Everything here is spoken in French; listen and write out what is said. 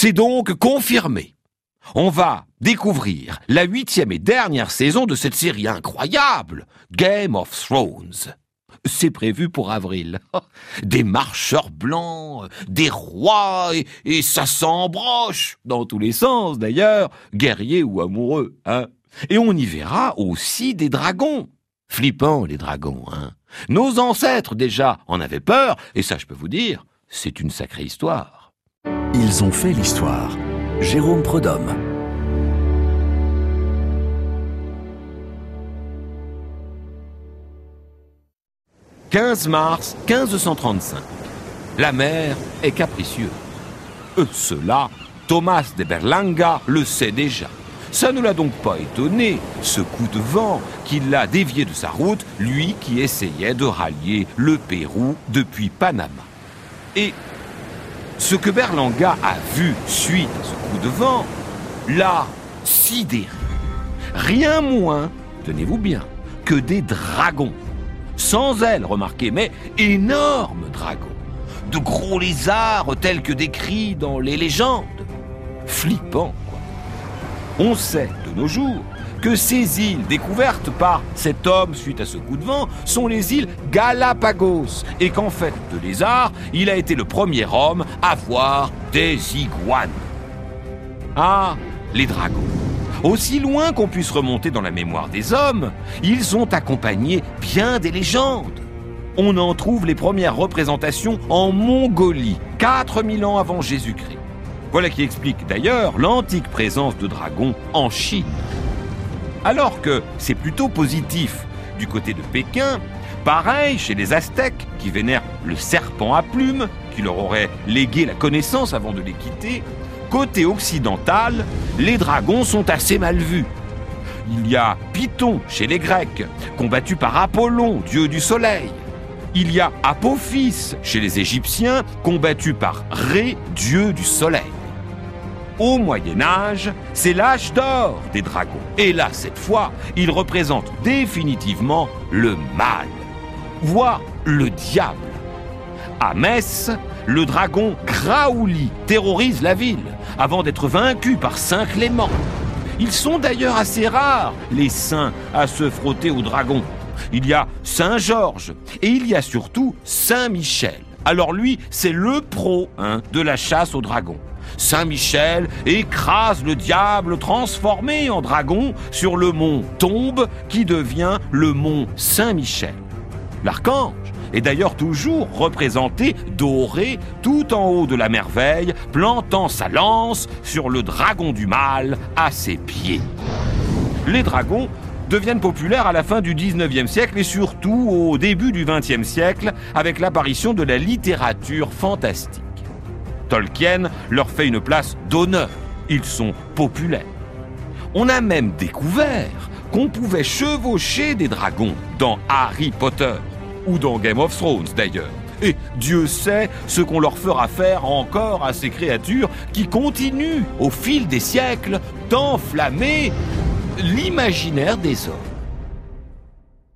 C'est donc confirmé. On va découvrir la 8e et dernière saison de cette série incroyable, Game of Thrones. C'est prévu pour avril. Des marcheurs blancs, des rois, et ça s'embroche, dans tous les sens d'ailleurs, guerriers ou amoureux, hein. Et on y verra aussi des dragons. Flippants les dragons, hein. Nos ancêtres déjà en avaient peur, et ça je peux vous dire, c'est une sacrée histoire. Ils ont fait l'histoire. Jérôme Prudhomme. « 15 mars 1535. La mer est capricieuse. Cela, Thomas de Berlanga le sait déjà. Ça ne l'a donc pas étonné, ce coup de vent qui l'a dévié de sa route, lui qui essayait de rallier le Pérou depuis Panama. Et ce que Berlanga a vu suite à ce coup de vent l'a sidéré. Rien moins, tenez-vous bien, que des dragons. Sans ailes, remarquez, mais énormes dragons. De gros lézards tels que décrits dans les légendes. Flippant, quoi. On sait, de nos jours, que ces îles découvertes par cet homme suite à ce coup de vent sont les îles Galapagos, et qu'en fait de lézards, il a été le premier homme à voir des iguanes. Ah, les dragons. Aussi loin qu'on puisse remonter dans la mémoire des hommes, ils ont accompagné bien des légendes. On en trouve les premières représentations en Mongolie, 4000 ans avant Jésus-Christ. Voilà qui explique d'ailleurs l'antique présence de dragons en Chine. Alors que c'est plutôt positif du côté de Pékin, pareil chez les Aztèques qui vénèrent le serpent à plumes, qui leur aurait légué la connaissance avant de les quitter. Côté occidental, les dragons sont assez mal vus. Il y a Python chez les Grecs, combattu par Apollon, dieu du soleil. Il y a Apophis chez les Égyptiens, combattu par Ré, dieu du soleil. Au Moyen-Âge, c'est l'âge d'or des dragons. Et là, cette fois, ils représentent définitivement le mal, voire le diable. À Metz, le dragon Graouli terrorise la ville avant d'être vaincu par Saint Clément. Ils sont d'ailleurs assez rares, les saints, à se frotter au dragon. Il y a Saint Georges et il y a surtout Saint Michel. Alors lui, c'est le pro de la chasse au dragon. Saint Michel écrase le diable transformé en dragon sur le mont Tombe qui devient le mont Saint-Michel. L'archange est d'ailleurs toujours représenté doré tout en haut de la merveille, plantant sa lance sur le dragon du mal à ses pieds. Les dragons deviennent populaires à la fin du 19e siècle et surtout au début du 20e siècle avec l'apparition de la littérature fantastique. Tolkien leur fait une place d'honneur. Ils sont populaires. On a même découvert qu'on pouvait chevaucher des dragons dans Harry Potter, ou dans Game of Thrones d'ailleurs. Et Dieu sait ce qu'on leur fera faire encore à ces créatures qui continuent, au fil des siècles, d'enflammer l'imaginaire des hommes.